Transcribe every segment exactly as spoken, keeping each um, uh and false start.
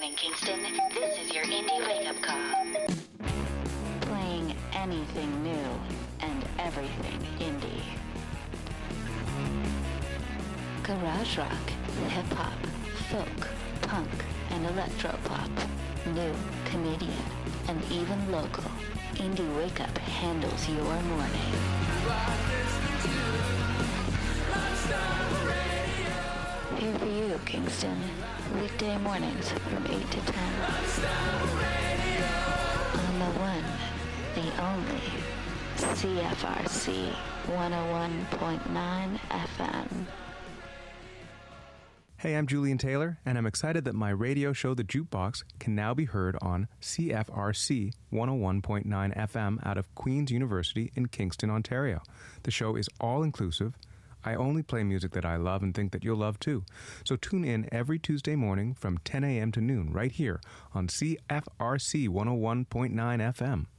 morning, Kingston. This is your indie wake-up call. Playing anything new and everything indie. Garage rock, hip-hop, folk, punk, and electropop. New, Canadian, and even local. Indie Wake Up handles your morning. Here for you, Kingston. Weekday mornings from eight to ten. On the one, the only, C F R C one oh one point nine F M. Hey, I'm Julian Taylor, and I'm excited that my radio show, The Jukebox, can now be heard on C F R C one oh one point nine F M out of Queen's University in Kingston, Ontario. The show is all-inclusive. I only play music that I love and think that you'll love too. So tune in every Tuesday morning from ten a.m. to noon right here on C F R C one oh one point nine F M.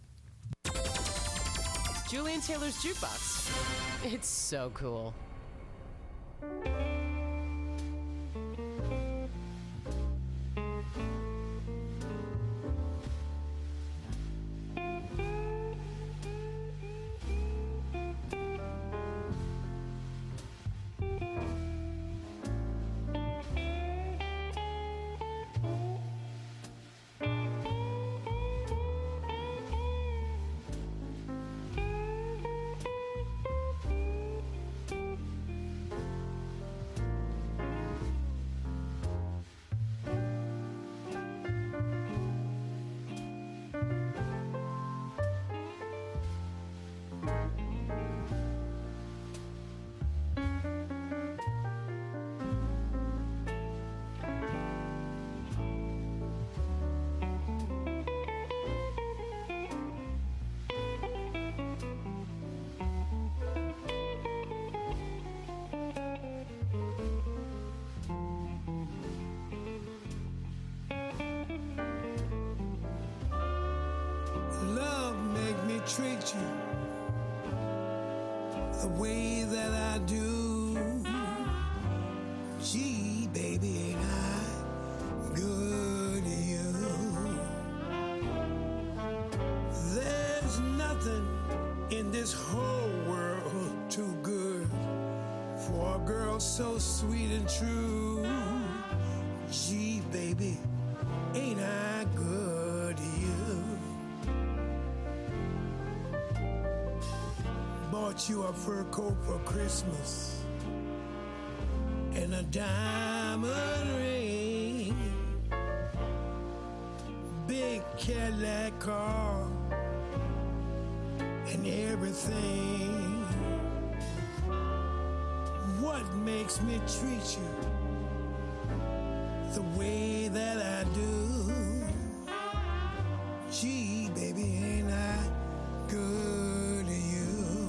Julian Taylor's Jukebox. It's so cool. Treat you the way that I do. Gee, baby, ain't I good to you? There's nothing in this whole world too good for a girl so sweet and true. Gee, baby, ain't I good to you? Bought you a fur coat for Christmas and a diamond ring, big Cadillac car and everything. What makes me treat you the way that I do? Gee, baby, ain't I good to you?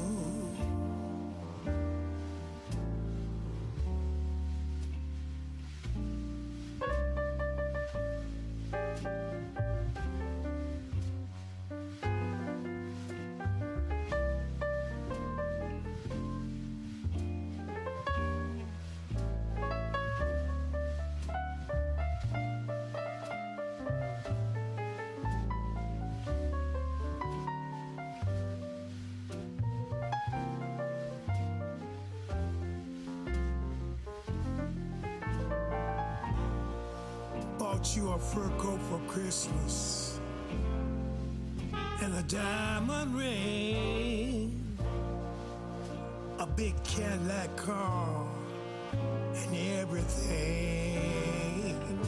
You a fur coat for Christmas and a diamond ring, a big Cadillac car and everything.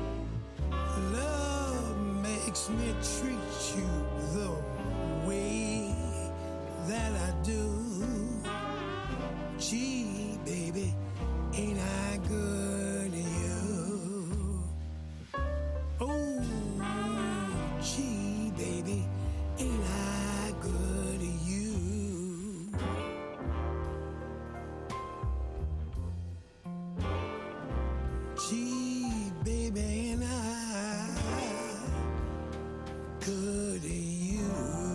Love makes me treat you the way that I do. Gee, baby, ain't I good to you? Ain't I good to you? Gee, baby, ain't I good to you?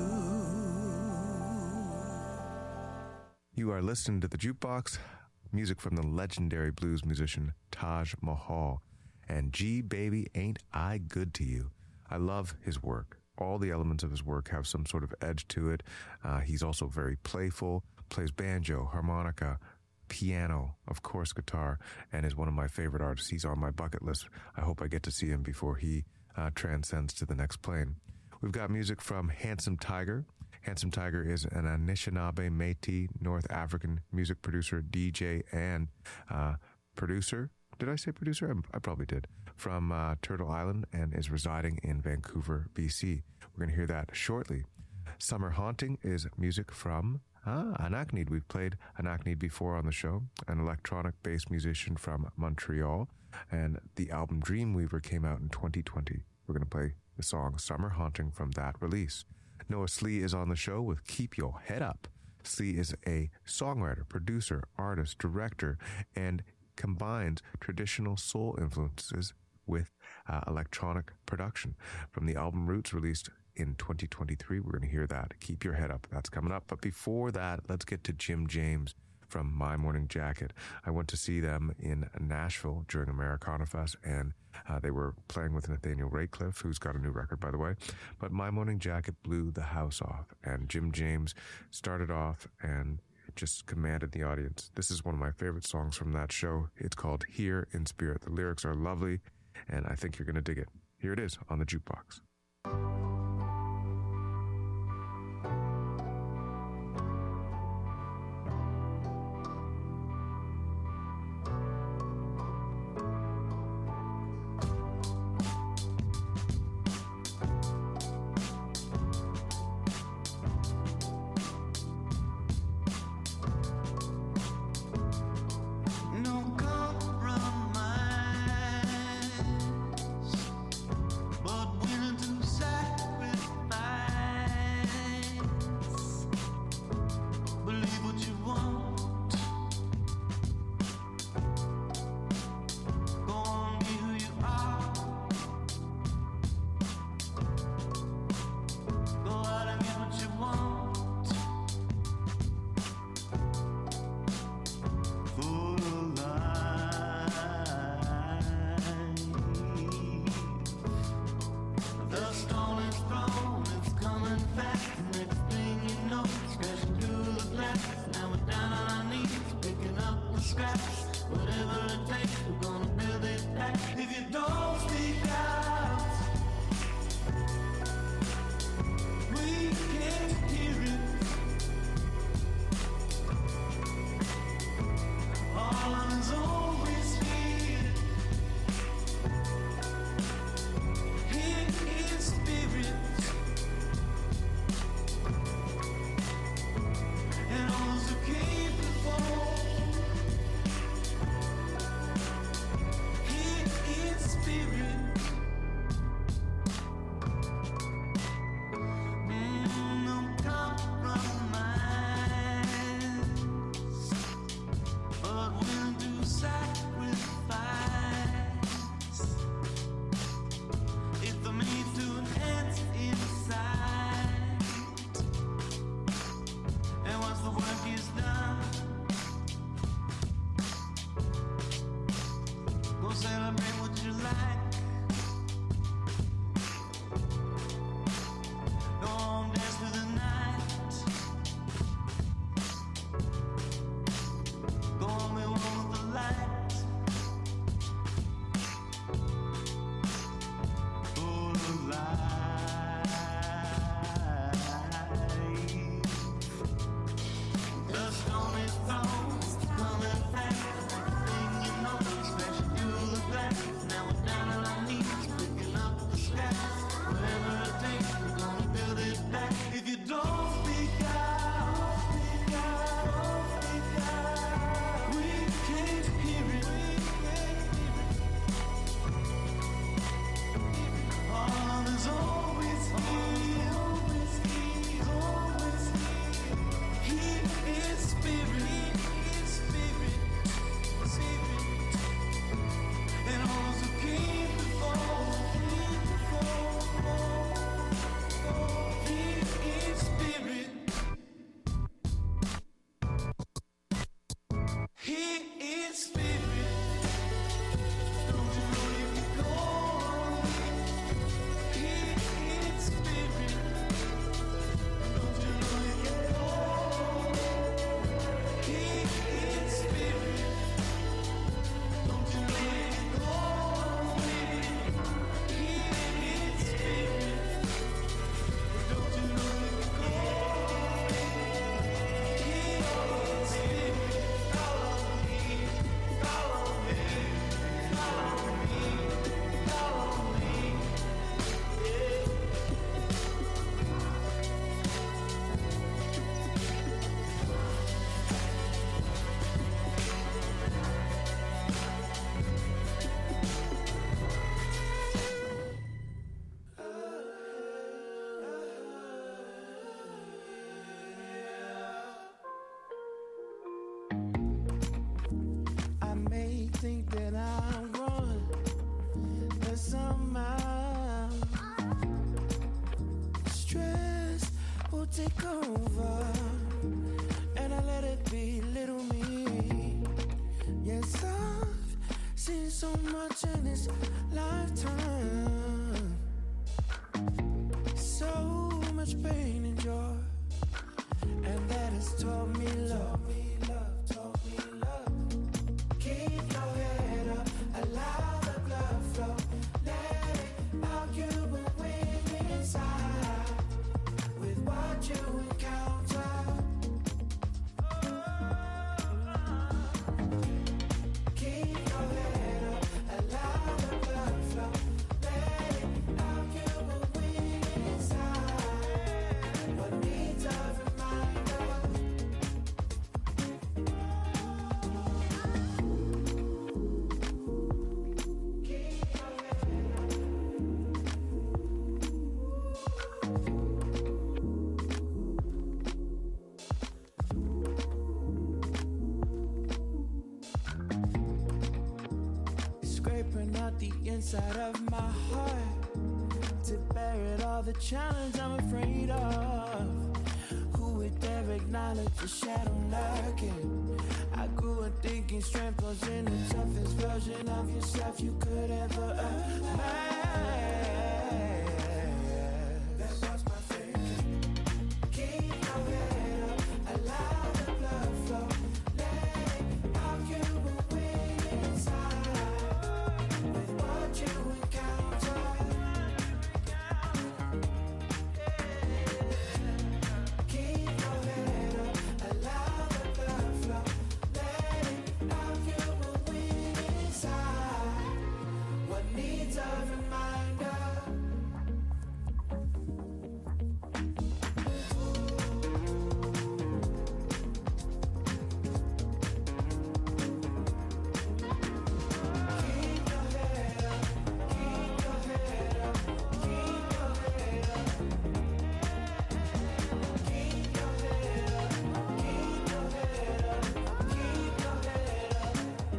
You are listening to The Jukebox, music from the legendary blues musician Taj Mahal. and Gee Baby Ain't I Good to You. I love his work. All the elements of his work have some sort of edge to it. Uh, he's also very playful, plays banjo, harmonica, piano, of course guitar, and is one of my favorite artists. He's on my bucket list. I hope I get to see him before he uh, transcends to the next plane. We've got music from Handsome Tiger. Handsome Tiger is an Anishinaabe Métis North African music producer, D J, and uh, producer. Did I say producer? I, I probably did. From uh, Turtle Island, and is residing in Vancouver, B C. We're going to hear that shortly. Summer Haunting is music from ah, Anakneed. We've played Anakneed before on the show, an electronic-based musician from Montreal, and the album Dreamweaver came out in twenty twenty. We're going to play the song Summer Haunting from that release. Noah Slee is on the show with Keep Your Head Up. Slee is a songwriter, producer, artist, director, and combines traditional soul influences with uh, electronic production. From the album Roots, released in twenty twenty-three, we're going to hear that. Keep Your Head Up. That's coming up. But before that, let's get to Jim James from My Morning Jacket. I went to see them in Nashville during Americana Fest, and uh, they were playing with Nathaniel Ratcliffe, who's got a new record, by the way. But My Morning Jacket blew the house off, and Jim James started off and just commanded the audience. This is one of my favorite songs from that show. It's called Here in Spirit. The lyrics are lovely, and I think you're going to dig it. Here it is on the Jukebox. But willing to sacrifice think that I'm growing, but somehow stress will take over, and I let it be little me. Yes, I've seen so much in this lifetime, so much pain and joy, and that has taught me love. Inside of my heart to bear it all, the challenge I'm afraid of. Who would dare acknowledge the shadow lurking? I grew up thinking strength was in the toughest version of yourself you could ever imagine. That was my thinking. Keep your head up, allow the blood flow, let it out, you will win inside with what you encounter. Keep your head up, allow the blood flow, let it out, you will win inside what needs a reminder. Keep your head up, keep your head up, keep your head up. Keep your head up, keep your head up, keep your head up.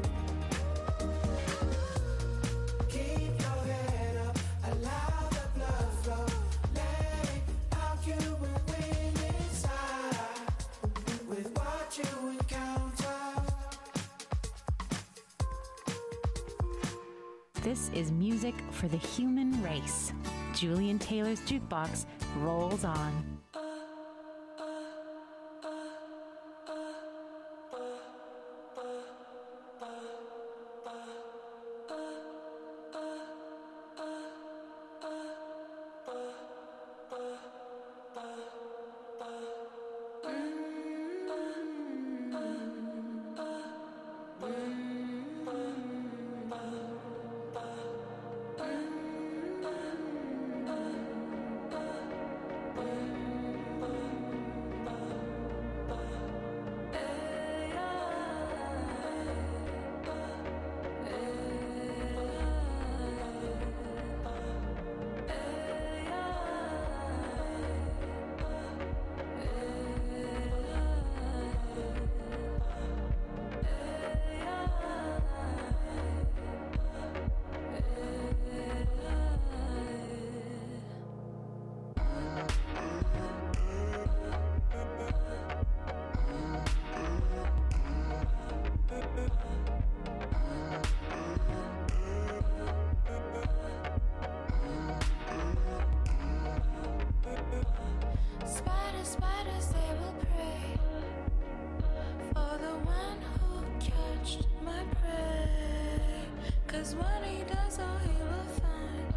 Keep your head up, allow the blood flow, let it out, you will win inside with what you encounter. This is music for the human race. Julian Taylor's Jukebox rolls on. Spiders, spiders, they will pray for the one who catched my prey. 'Cause when he does, oh, he will find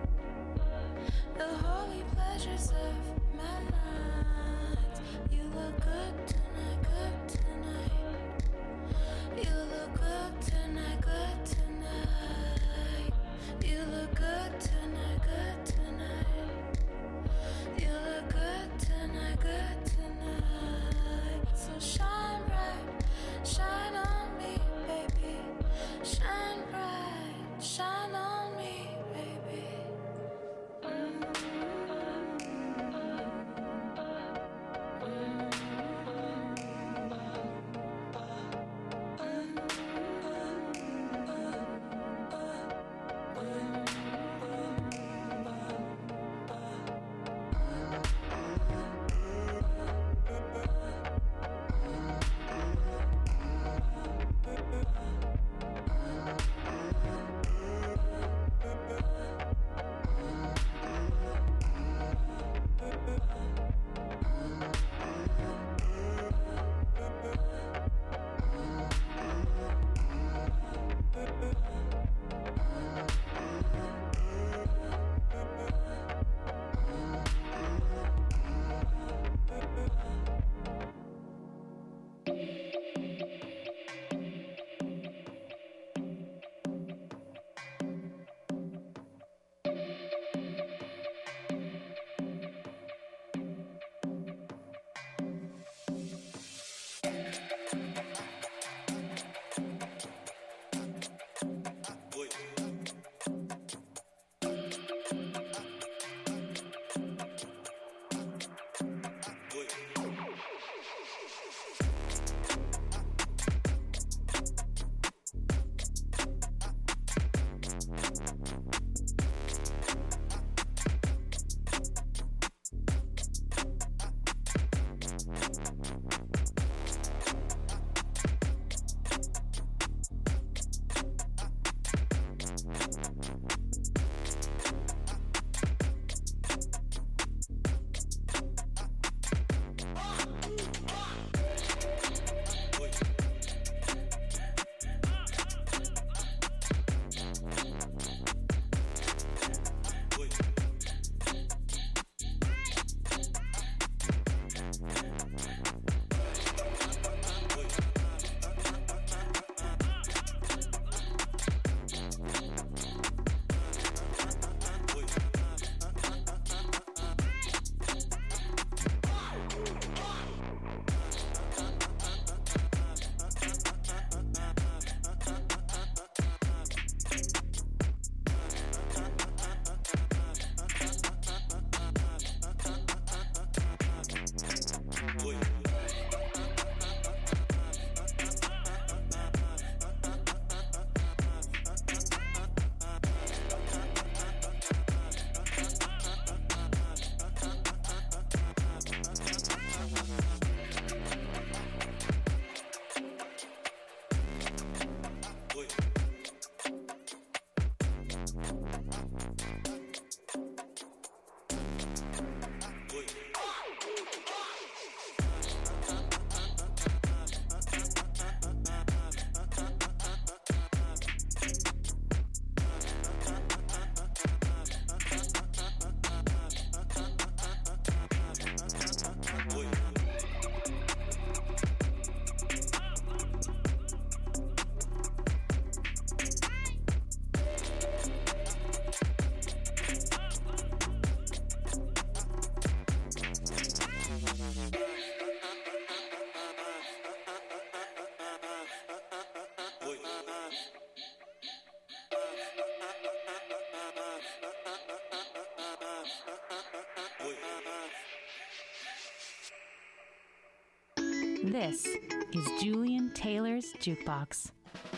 the holy pleasures of my night. You look good tonight, good tonight. You look good tonight, good tonight. You look good tonight, good tonight. You look good tonight, good tonight. So shine bright, shine on me, baby. Shine bright, shine on me, baby. Mm-hmm. This is Julian Taylor's Jukebox.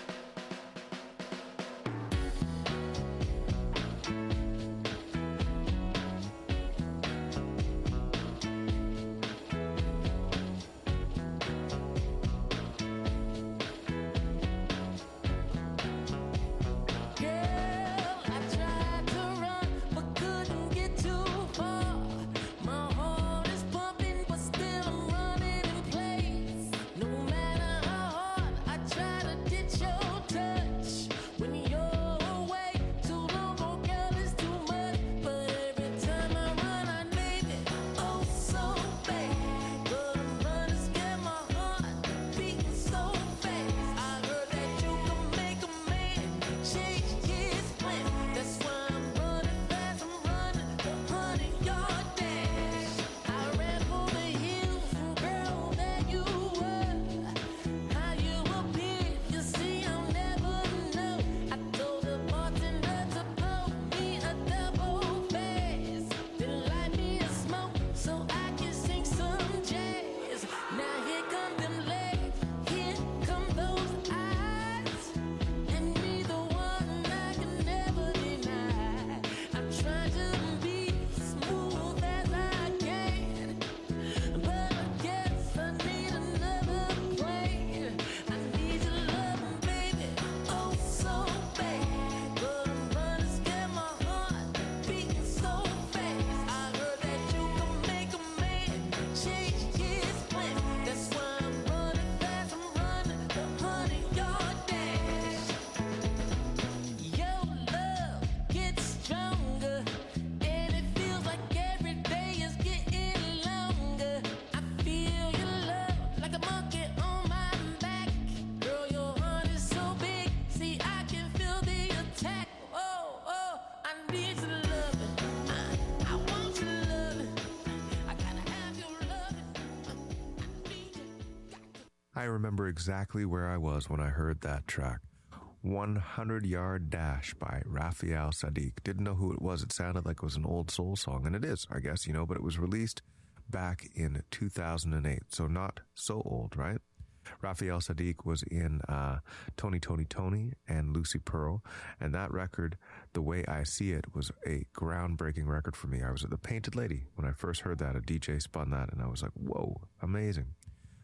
I remember exactly where I was when I heard that track. one hundred yard Dash by Raphael Saadiq. Didn't know who it was. It sounded like it was an old soul song, and it is, I guess, you know, but it was released back in two thousand eight, so not so old, right? Raphael Saadiq was in uh, Tony, Tony, Tony and Lucy Pearl, and that record, The Way I See It, was a groundbreaking record for me. I was at the Painted Lady when I first heard that. A D J spun that, and I was like, whoa, amazing.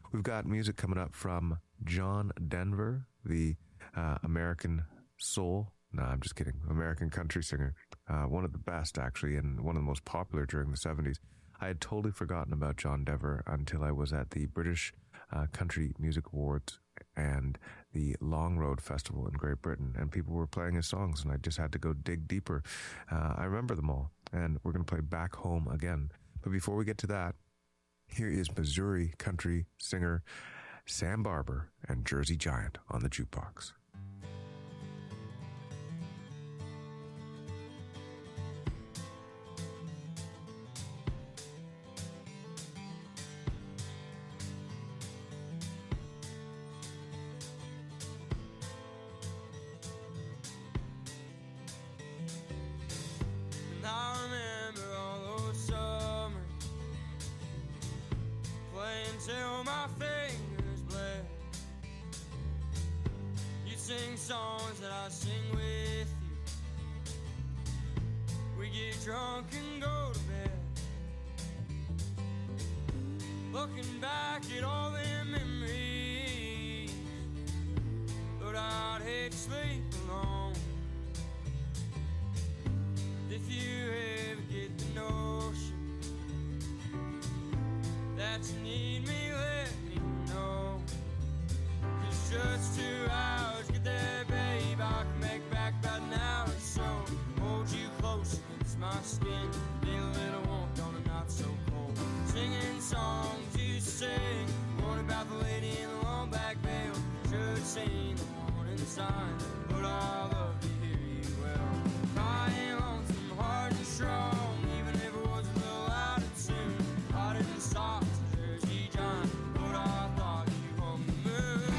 We've got music coming up from John Denver, the uh, American soul, no, I'm just kidding, American country singer. Uh, one of the best, actually, and one of the most popular during the seventies. I had totally forgotten about John Denver until I was at the British uh, Country Music Awards and the Long Road Festival in Great Britain, and people were playing his songs, and I just had to go dig deeper. Uh, I remember them all, and we're going to play Back Home again. But before we get to that, here is Missouri country singer Sam Barber and Jersey Giant on the jukebox. Till my fingers bled. You sing songs that I sing with you. We get drunk and go to bed. Looking back at all them memories, but I'd hate to sleep alone. If you ever get the notion that you need me, let me know. Cause just two hours, get there, babe. I can make back about an hour or so. Hold you close against my skin, feel a little warmth on a not so cold. Singing songs you sing, one about the lady in the long black veil. Should sing the warning signs, but I love to hear you well. Crying lonesome, hard and strong, even if it was a little out of tune. Hotter than soft Jersey Giant, but I thought you on the moon.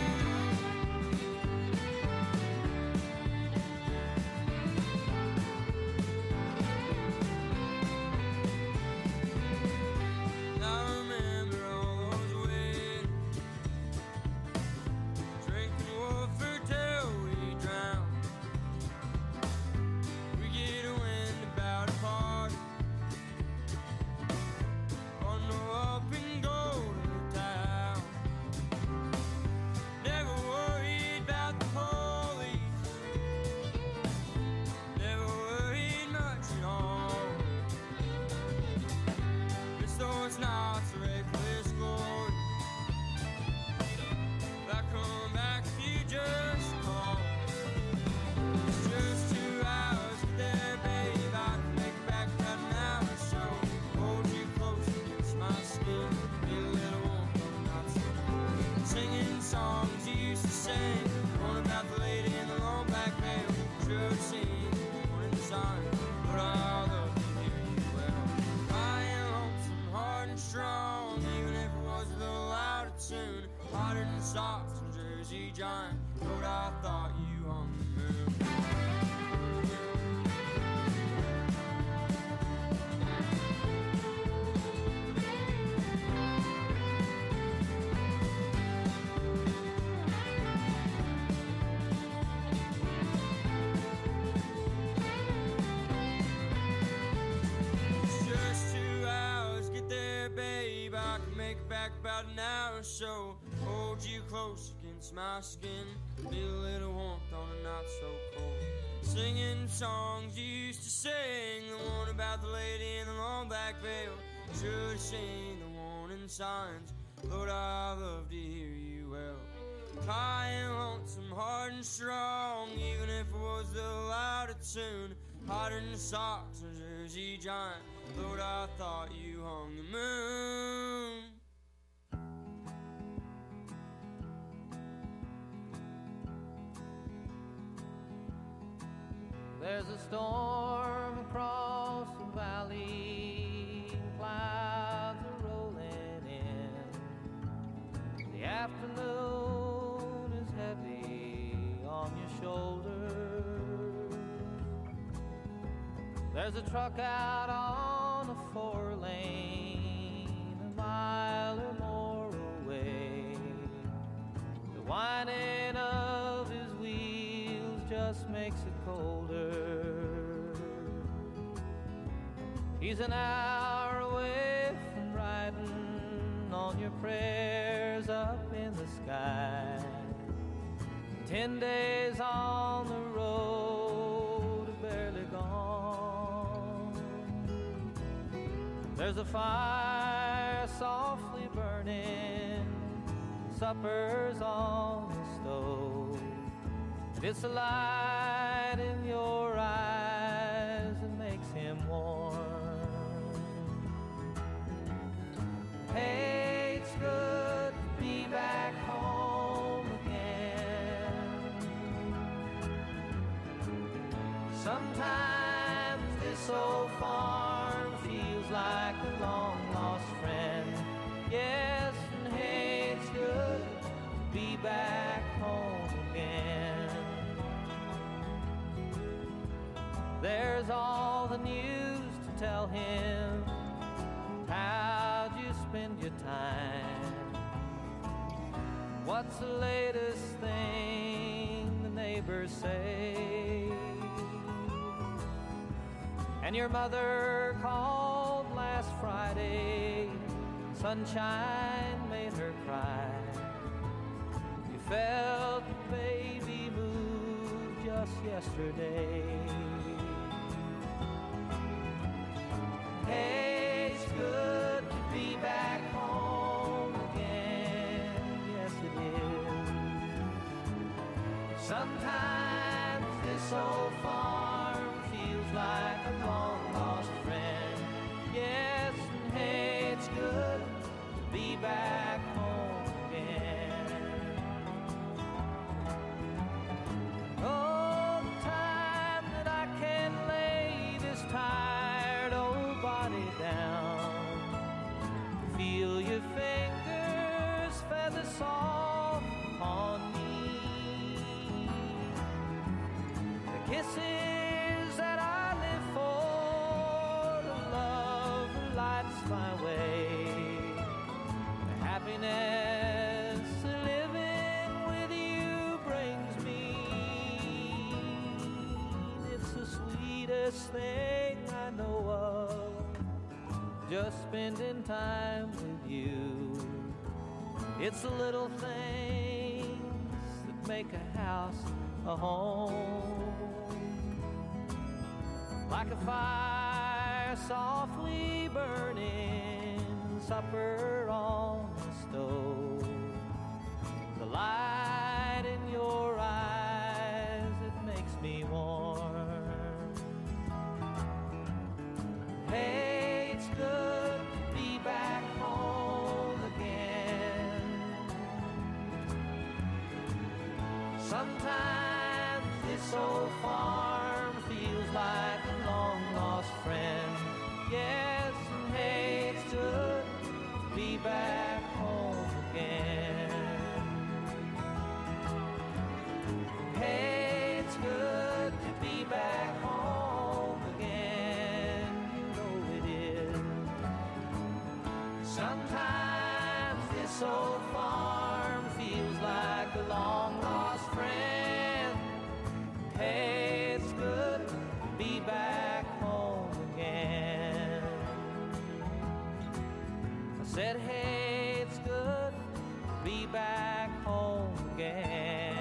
I remember all those weddings, drinking Woodford till we drown. We get a wind about a party, bundle up and go to town. Never worried about the police, never worried much at all. Miss those nights of reckless glory, if I come back if you just call. It's just two hours, get there, babe. I can make it back about an hour or so. Hold you close against my skin, feel a little warmth on the not so cold. Singing songs you used to sing, one about the lady in the long black veil. Should have seen the warning sign, but I love to hear you well. I am lonesome, hard and strong, even if it was a little out of tune. Hotter than socks and Jersey Giant, but I thought you on the moon. It's just two hours, get there, babe. I can make it back about an hour or so. Hold you close against my skin, feel a little warmth on a not so cold. Singing songs you used to sing, the one about the lady in the long black veil. Should have seen the warning signs, Lord, I love to hear you well. Crying lonesome, hard and strong, even if it was a little out of tune. Hotter than socks and Jersey Giant, Lord, I thought you hung the moon. There's a storm across the valley, clouds are rolling in. The afternoon is heavy on your shoulders. There's a truck out on a four lane, a mile or more away. The whining of his wheels just makes it colder. He's an hour away from riding on your prayers up in the sky. Ten days on the road, barely gone. There's a fire softly burning, supper's on the stove. And it's the light in your eyes that makes him warm. Hey, it's good to be back home again. Sometimes this old farm feels like a long-lost friend. Yes, and hey, it's good to be back home again. There's all the news to tell him. How'd you spend your time? What's the latest thing the neighbors say? And your mother called last Friday. Sunshine made her cry. You felt the baby move just yesterday. Hey, it's good to be back home again. Yes, it is. Sometimes this old farm feels like a long-lost friend. Yes, and hey, it's good to be back home again. Oh, the time that I can lay this tired old body down, feel your fingers feather soft on me, the kisses that I live for, the love that lights my way, the happiness living with you brings me. It's the sweetest thing I know of, just spending time with you. It's the little things that make a house a home. Like a fire softly burning, supper on the stove. The light in your eyes, it makes me warm. Hey, it's good to be back home again. Sometimes this old farm feels like a long-lost friend. Yes, and hey, it's good to be back home again. Hey, it's good to be back home again. You know it is. Sometimes this old farm feels like a long-lost friend. Hey, it's good to be back home again. I said, hey, it's good to be back home again.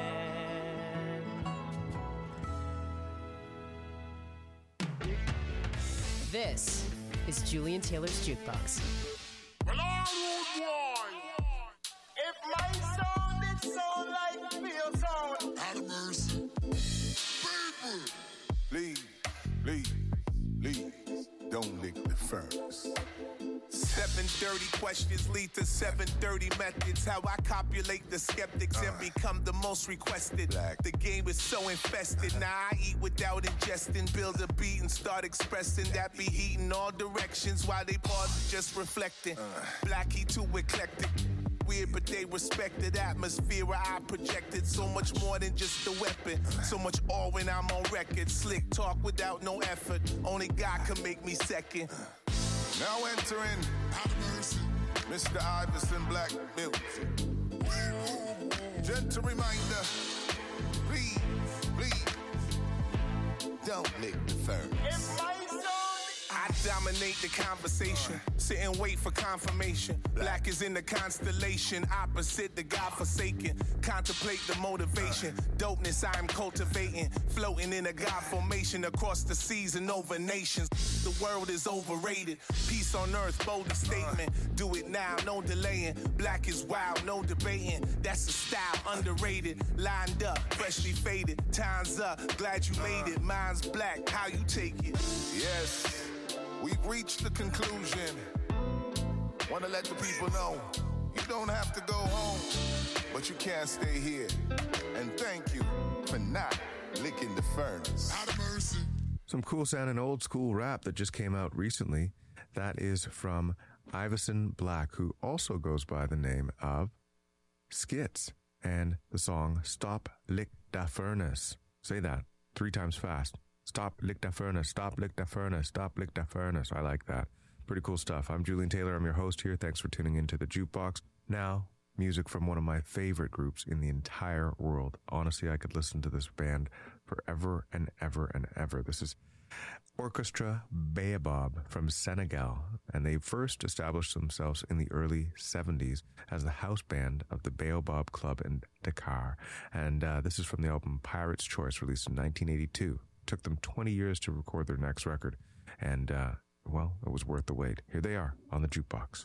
This is Julian Taylor's Jukebox. Well, all rude boy. If my sound is sound like real sound, out of mercy. People. Please, please, please, don't lick the first. seven thirty questions lead to seven thirty methods. How I copulate the skeptics uh, and become the most requested. Black. The game is so infested. Uh, now I eat without ingesting. Build a beat and start expressing that be eating all directions while they pause and just reflecting. Uh, Black, he too eclectic. Weird, but they respected atmosphere where I projected so much more than just a weapon. So much awe when I'm on record. Slick talk without no effort. Only God can make me second. Now entering Mister Iverson Black Mills. Gentle reminder, please, please, don't lick the first. I dominate dominate the conversation. Sit and wait for confirmation. Black is in the constellation, opposite the God-forsaken. Contemplate the motivation. Dopeness I am cultivating. Floating in a God formation across the seas and over nations. The world is overrated. Peace on earth, bold statement. Do it now, no delaying. Black is wild, no debating. That's a style, underrated. Lined up, freshly faded. Time's up, glad you made it. Mine's black, how you take it? Yes, we've reached the conclusion. Want to let the people know you don't have to go home, but you can't stay here. And thank you for not licking the furnace. Out of mercy. Some cool sounding old school rap that just came out recently. That is from Iverson Black, who also goes by the name of Skits, and the song Stop Lick Da Furnace. Say that three times fast. Stop lick da furnace, stop lick da furnace, stop lick da furnace. I like that. Pretty cool stuff. I'm Julian Taylor. I'm your host here. Thanks for tuning into the Jukebox. Now, music from one of my favorite groups in the entire world. Honestly, I could listen to this band forever and ever and ever. This is Orchestra Baobab from Senegal, and they first established themselves in the early seventies as the house band of the Baobab Club in Dakar. And uh, this is from the album Pirate's Choice, released in nineteen eighty-two. Took them twenty years to record their next record, and uh, well, it was worth the wait. Here they are on the Jukebox.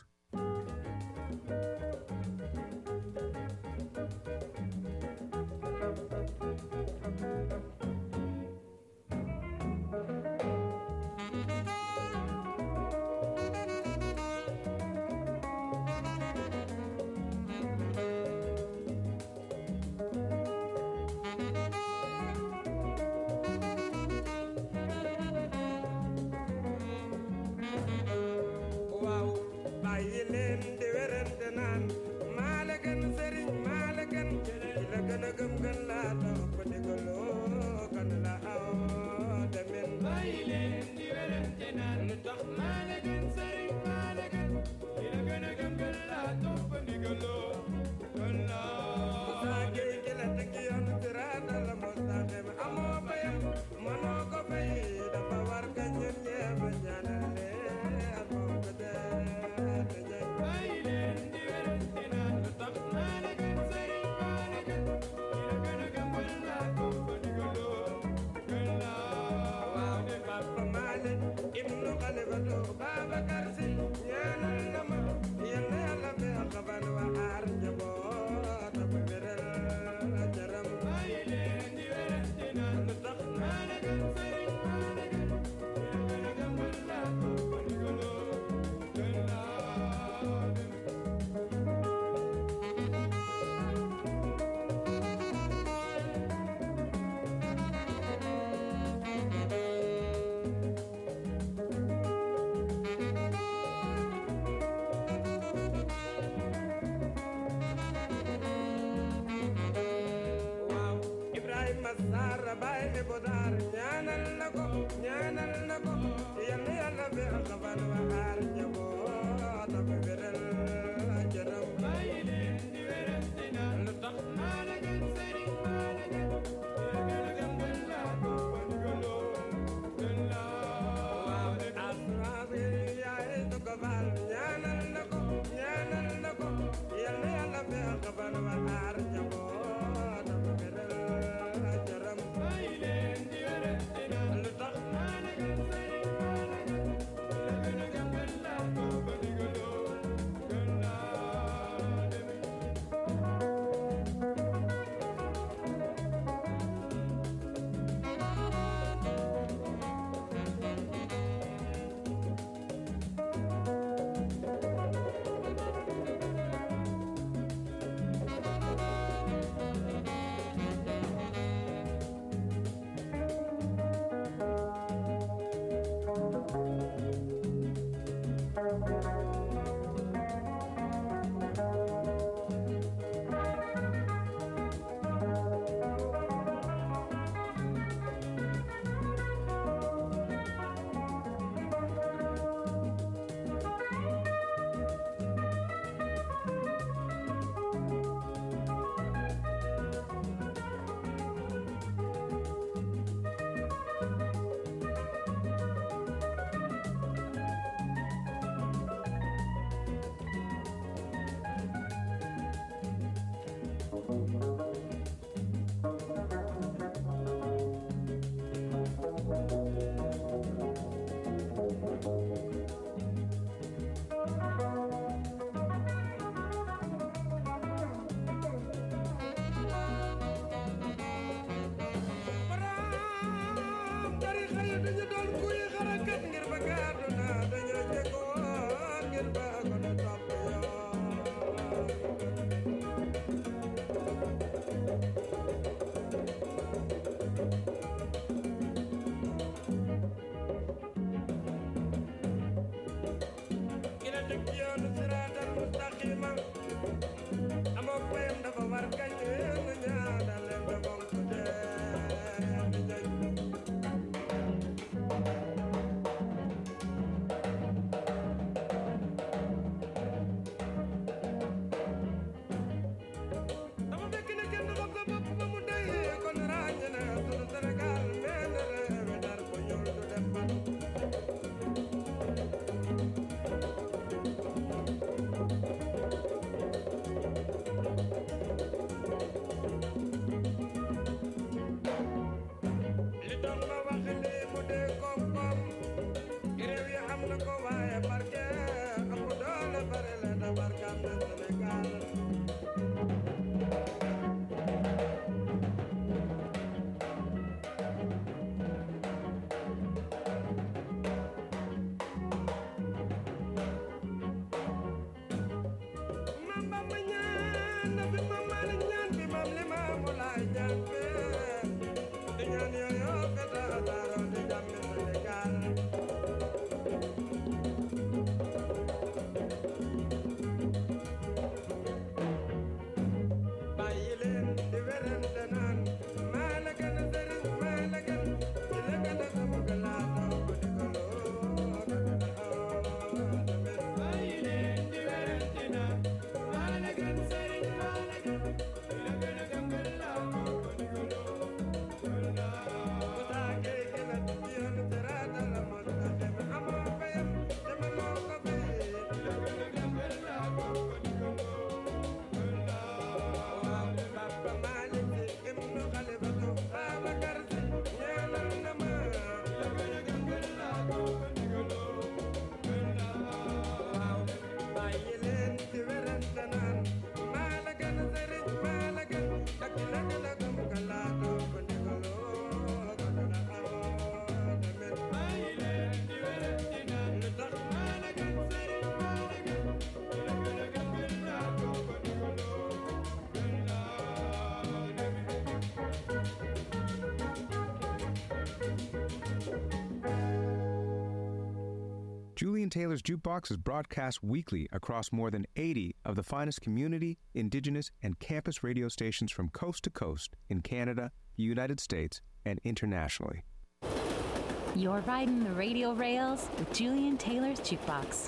Julian Taylor's Jukebox is broadcast weekly across more than eighty of the finest community, indigenous, and campus radio stations from coast to coast in Canada, the United States, and internationally. You're riding the radio rails with Julian Taylor's Jukebox.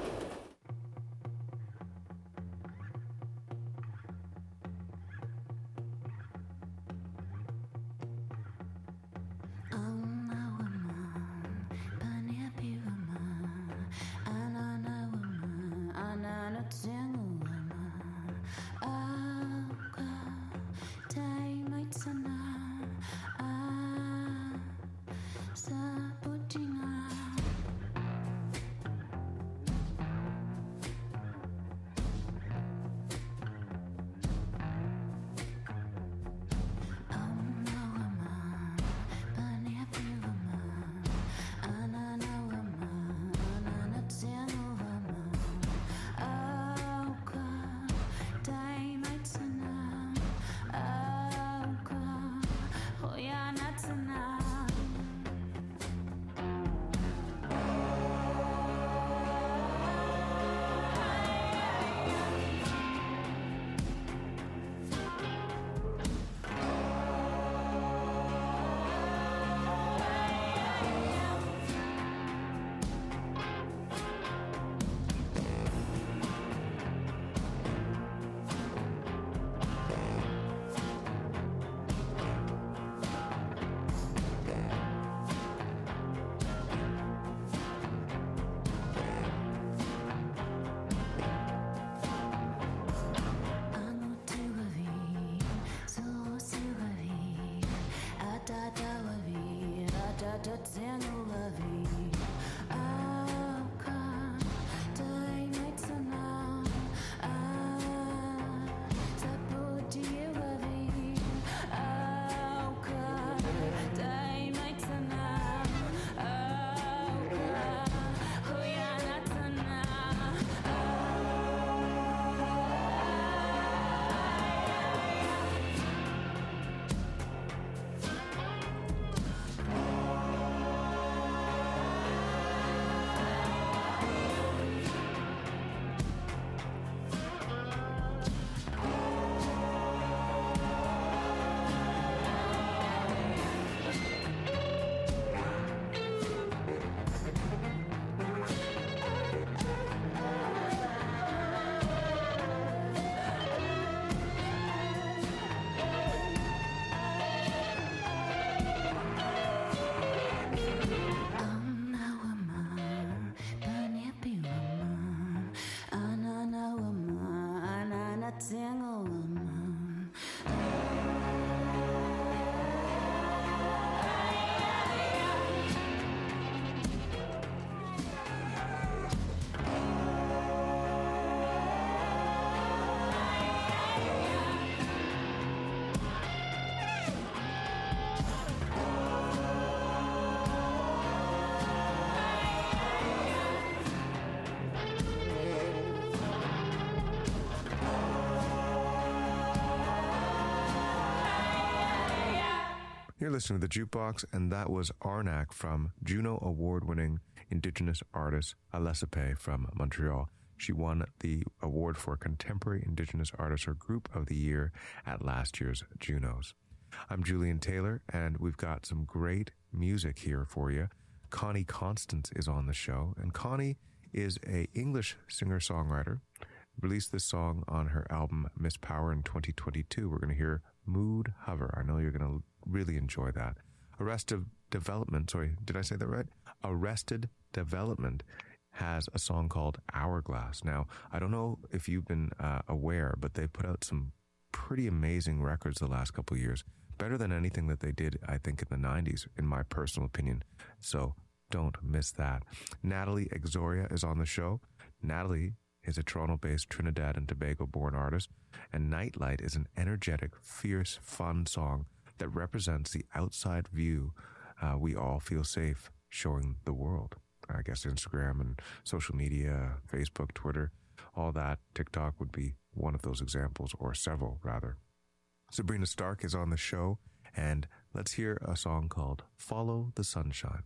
You're listening to The Jukebox, and that was Arnak from Juno Award-winning Indigenous artist Alessipe from Montreal. She won the award for Contemporary Indigenous Artist or Group of the Year at last year's Junos. I'm Julian Taylor, and we've got some great music here for you. Connie Constance is on the show, and Connie is a English singer-songwriter. Released this song on her album Miss Power in twenty twenty-two. We're going to hear Mood Hover. I know you're going to really enjoy that. Arrested Development, sorry, did I say that right? Arrested Development has a song called Hourglass. Now, I don't know if you've been uh, aware, but they've put out some pretty amazing records the last couple of years. Better than anything that they did, I think, in the nineties, in my personal opinion. So don't miss that. Natalie Exoria is on the show. Natalie is a Toronto-based Trinidad and Tobago-born artist, and Nightlight is an energetic, fierce, fun song that represents the outside view uh, we all feel safe showing the world. I guess Instagram and social media, Facebook, Twitter, all that. TikTok would be one of those examples, or several, rather. Sabrina Stark is on the show, and let's hear a song called Follow the Sunshine.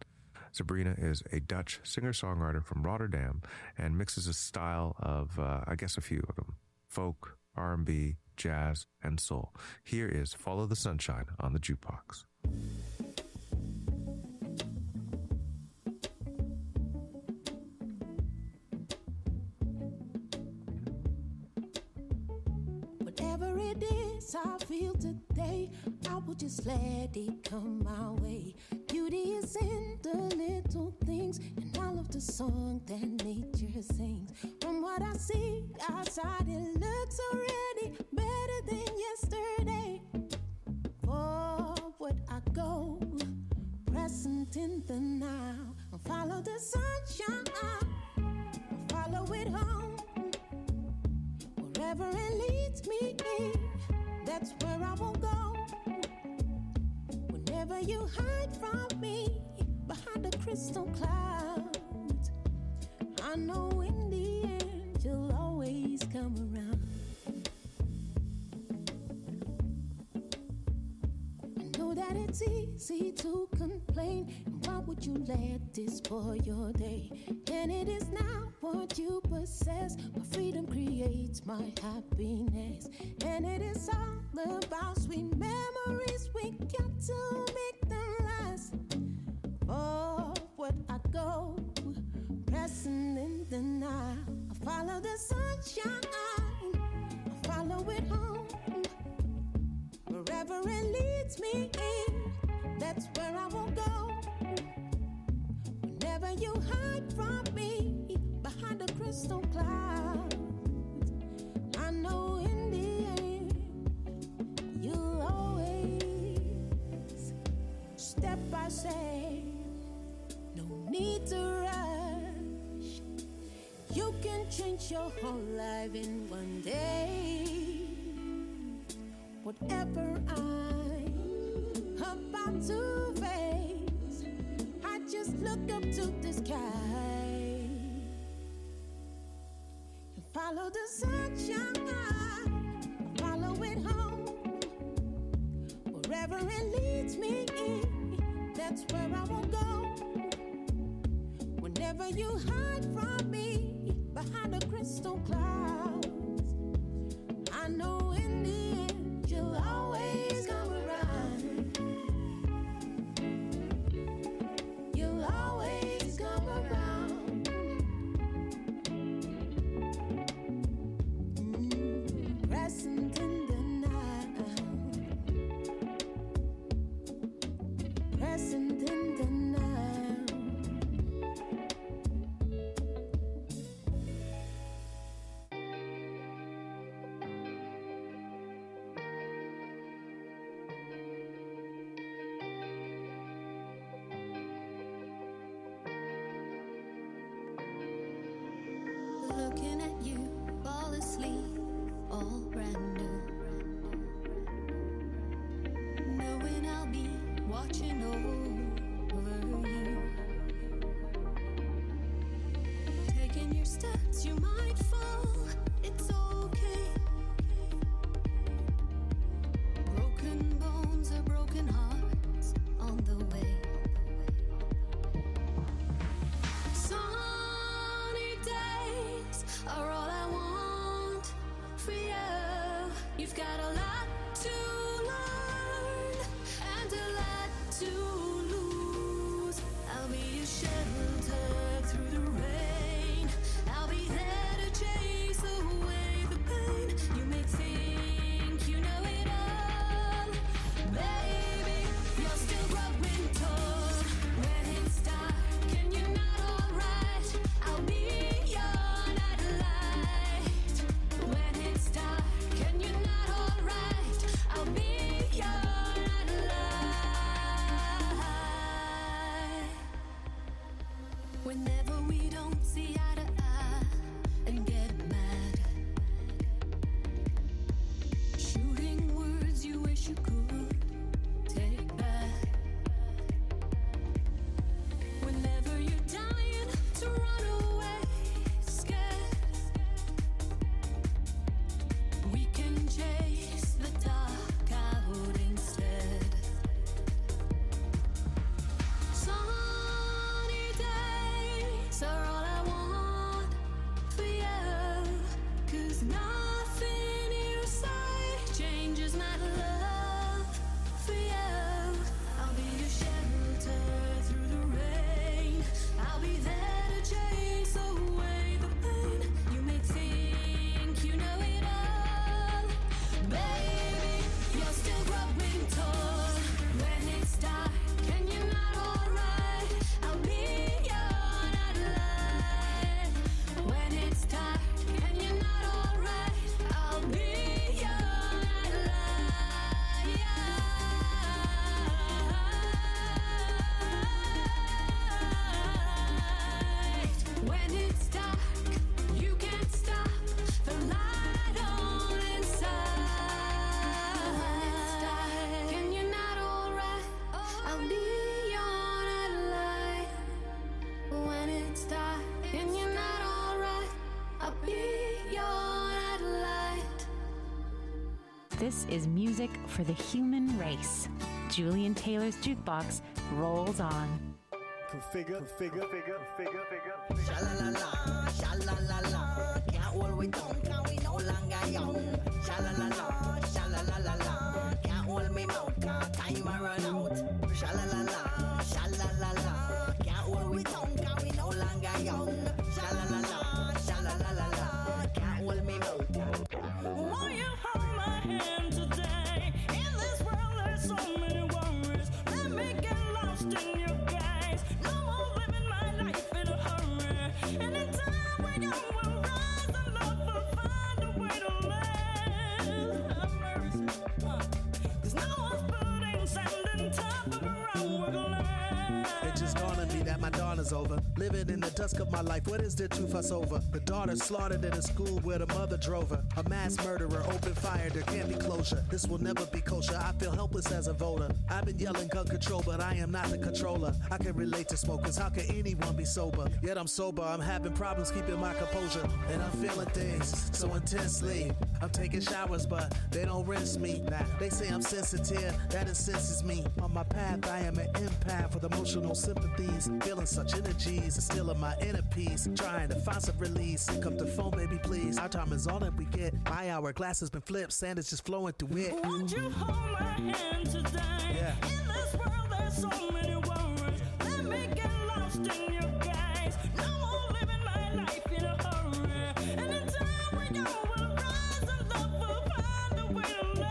Sabrina is a Dutch singer-songwriter from Rotterdam and mixes a style of, uh, I guess a few of them, folk, R and B, jazz, and soul. Here is Follow the Sunshine on the Jukebox. Whatever it is I feel today, I will just let it come my way. Beauty is in the little things and all of the song that nature sings. From what I see outside, it looks already better than yesterday. Forward I go, present in the now. I'll follow the sunshine, I'll follow it home. Wherever it leads me, that's where I will go. Whenever you hide from me behind the crystal clouds, I know in the end you'll always come around. I know that it's easy to complain, and why would you let this spoil your day? And it is now what you possess. My freedom creates my happiness, and it is all about sweet memories. We got to make them last. Forward I go, pressing in the now. I follow the sunshine, I follow it home. Wherever it leads me in, that's where I will go. Whenever you hide from me behind the crystal clouds, I know in the end you'll always step by step. No need to rush. You can change your whole life in one day. Whatever I'm about to face, I just look up to the sky and follow the sunshine, follow it home. Wherever it leads me in, that's where I will go. Whenever you hide from me behind the crystal clouds, I know in the end you'll always come around. You'll always come around. Mm, present in the night. Present in the night. Looking at you, fall asleep, all brand new. Knowing I'll be watching over you. Taking your steps, you might fall, it's okay. Broken bones or broken hearts on the way. Sunny days are all I want for you. You've got a lot to learn and a lot to lose. I'll be your shelter through the rain. I'll be there to chase away the pain. You may think you know it all, baby. You're still growing tall. When it's dark and you're not alright, I'll be your nightlight. When it's dark and you're not alright, This is music for the human race. Julian Taylor's Jukebox rolls on. Configure, configure, configure, configure, configure. Sha-la-la-la, sha-la-la-la. Can't hold we down, cause we no longer young. Sha-la-la-la, sha-la-la-la. Can't hold me mouth, cause time a run out. Sha-la-la-la, sha-la-la-la. Can't hold we down, cause we no longer young. Sha-la-la-la, sha-la-la-la. Can't hold me mouth. Will you hold my hand today? In this world there's so many worries. Let me get lost in your gaze. No more living my life in a hurry. Anytime we go, we'll rise and love will find a way to live. Have mercy, uh, cause no one's putting sand in top of a round land. It just dawned on me that my dawn is over. Living in the dusk of my life, what is there to fuss over? The daughter slaughtered in a school where the mother drove her. A mass murderer, open fire, there can't be closure. This will never be kosher, I feel helpless as a voter. I've been yelling gun control, but I am not the controller. I can relate to smokers, how can anyone be sober? Yet I'm sober, I'm having problems keeping my composure. And I'm feeling things so intensely. I'm taking showers, but they don't rinse me. They say I'm sensitive, that incenses me. On my path, I am an empath with emotional sympathies. Feeling such energies, instilling my inner peace. Trying to find some release. Come to phone, baby, please. Our time is all that we get. My hourglass has been flipped, sand is just flowing through it. Won't you hold my hand today? Yeah. In this world, there's so many worries. Let me get lost in your gaze. No more living my life in a hurry. Anytime we go, we'll rise and love will find a way to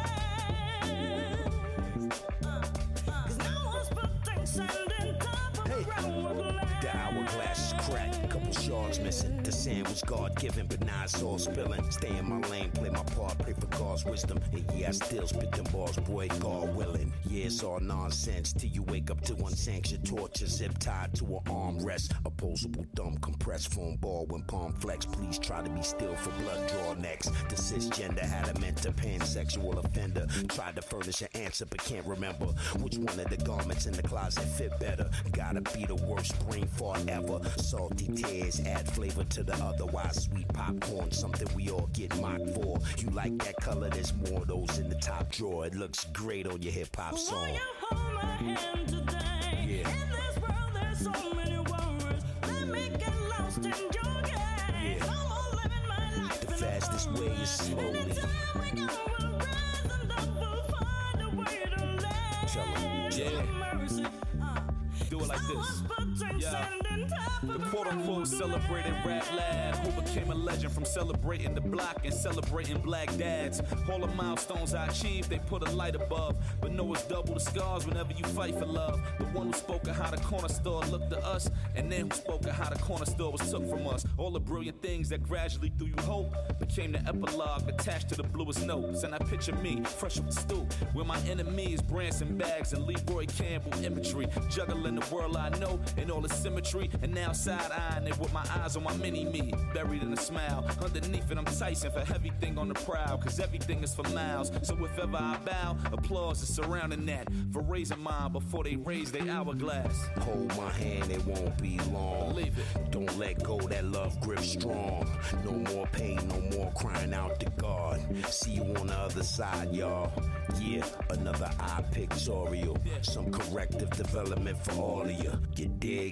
last. Uh, uh, Cause no one's putting sand in top of hey. a round land. The hourglass is cracked, couple shards missing. The sand was God-given, but now it's all spilling. Stay in my lane, play my part, pray for God's wisdom. And yeah, I still spit them bars, boy, God willing. Yeah, it's all nonsense till you wake up to unsanctioned torture. Zip tied to an armrest, opposable thumb, compressed foam ball when palm flex. Please try to be still for blood draw next. The cisgender had a mentor, pansexual offender. Tried to furnish an answer, but can't remember which one of the garments in the closet fit better. Gotta be the worst brain fart ever. Salty tears add flavor to the otherwise sweet popcorn, something we all get mocked for. You like that color? There's more of those in the top drawer. It looks great on your hip hop song. Will you hold my hand today? Yeah. In this world, there's so many worries. Let me get lost in your gaze. Yeah. No more living my life. The fastest way is slowly. Anytime we go, we'll rise and love will find a way to live. Tell 'em, yeah. Have mercy, uh, Do it like this. Yeah. The quote-unquote celebrated rap lad who became a legend from celebrating the block and celebrating black dads. All the milestones I achieved, they put a light above. But know it's double the scars whenever you fight for love. The one who spoke of how the corner store looked to us, and then who spoke of how the corner store was took from us. All the brilliant things that gradually threw you hope became the epilogue attached to the bluest notes. And I picture me, fresh off the stoop, where my enemy is Branson bags and Leroy Campbell imagery, juggling the world I know in all its symmetry, and now side-eyeing it with my eyes on my mini-me, buried in a smile. Underneath it, I'm Tyson for everything on the prowl, cause everything is for miles. So if ever I bow, applause is surrounding that, for raising mine before they raise their hourglass. Hold my hand, it won't be long. Believe it. Don't let go, that love grip strong. No more pain, no more crying out to God. See you on the other side, y'all. Yeah, another eye pictorial. Some corrective development for all of you. You dig?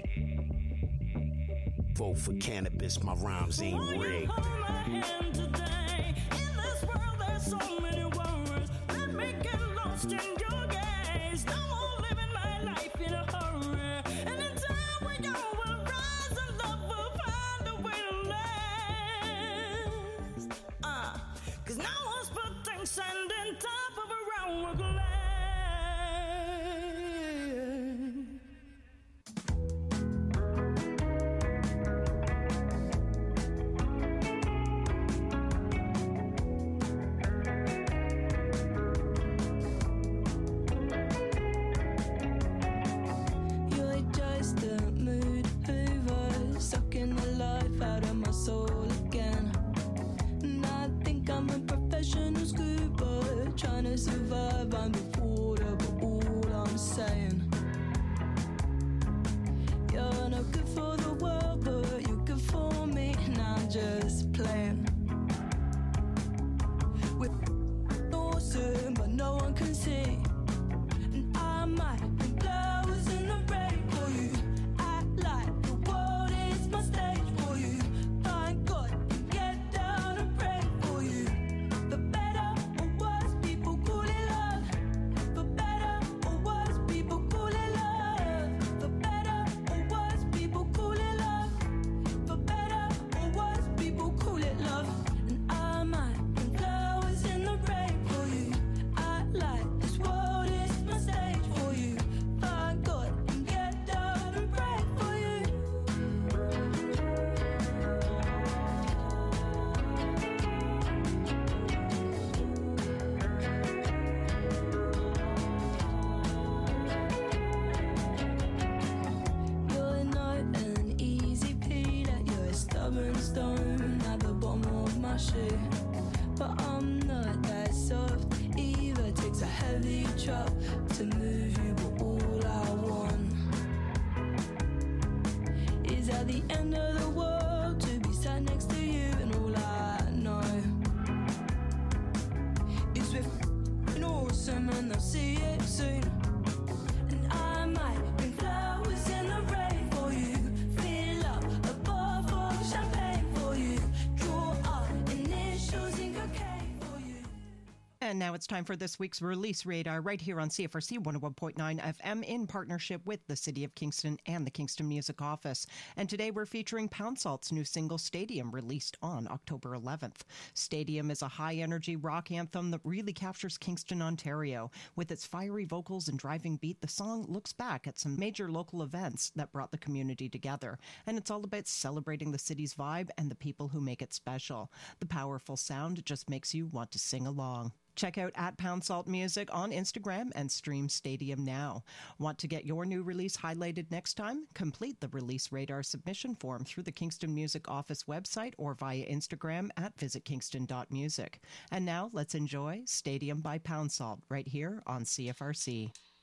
Vote for cannabis, my rhymes ain't rigged. Hold my hand today. In this world, there's so many worries. Let me get lost in your gaze. No more living my life in a hurry. Anytime we go, we'll rise and love will find a way to last. Uh, cause no one's putting sand in top of a round glass. Survive, I'm before but all I'm saying, you're not good for the world, but you're good for me, and I'm just playing with horses. try to move you, but all I want is at the end of the world to be sat next to you, and all I know is we're f***ing awesome and they'll see it soon. And I might bring flowers in the rain for you, fill up a bar full of champagne for you, draw our initials in cocaine for you. And now it's time for this week's Release Radar right here on C F R C one oh one point nine F M in partnership with the City of Kingston and the Kingston Music Office. And today we're featuring Pound Salt's new single Stadium, released on October eleventh. Stadium is a high-energy rock anthem that really captures Kingston, Ontario. With its fiery vocals and driving beat, the song looks back at some major local events that brought the community together. And it's all about celebrating the city's vibe and the people who make it special. The powerful sound just makes you want to sing along. Check out at Pound Salt Music on Instagram and stream Stadium now. Want to get your new release highlighted next time? Complete the Release Radar submission form through the Kingston Music Office website or via Instagram at visit kingston dot music. And now let's enjoy Stadium by Pound Salt right here on C F R C.